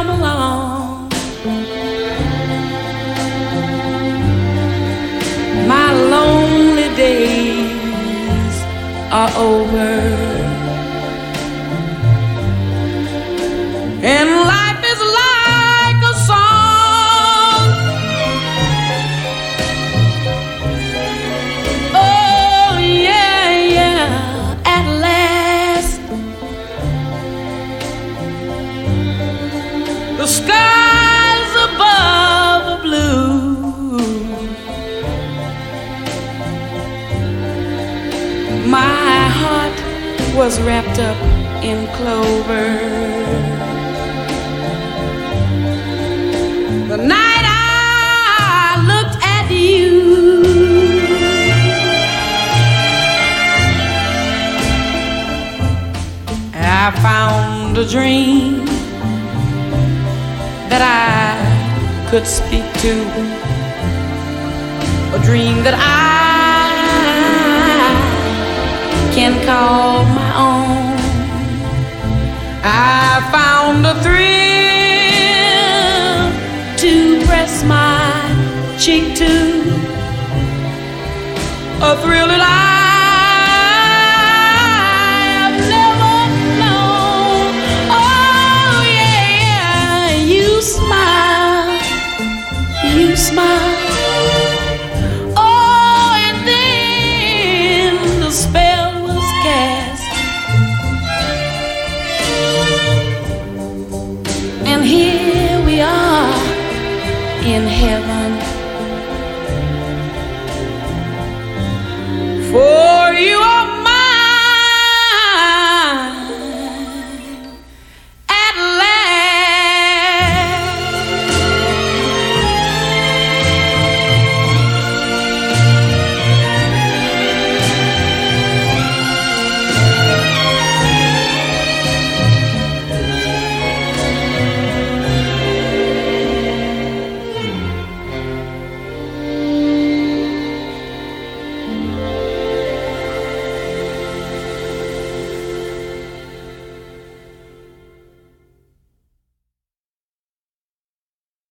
come along. My lonely days are over, and life is like a song. Oh yeah, yeah, at last the skies above are blue. My heart was wrapped up in clover. The night I looked at you, I found a dream that I could speak to, a dream that I can call my own. I found a thrill to press my cheek to, a thrill that I've never known. Oh yeah, you smile, you smile. Oh, and then the spell was cast, and here we are in heaven. For you are